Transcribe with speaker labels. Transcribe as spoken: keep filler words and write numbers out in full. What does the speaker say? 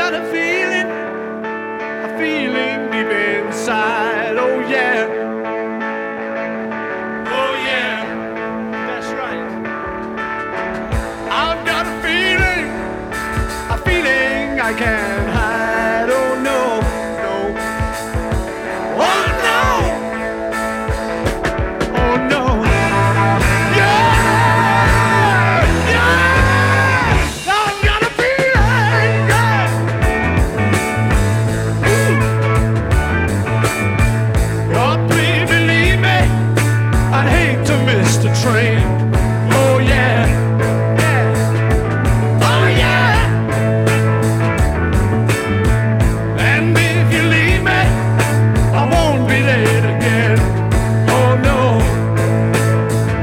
Speaker 1: got a feeling, a feeling deep inside. Oh yeah, oh yeah, that's right. I've got a feeling, a feeling I can't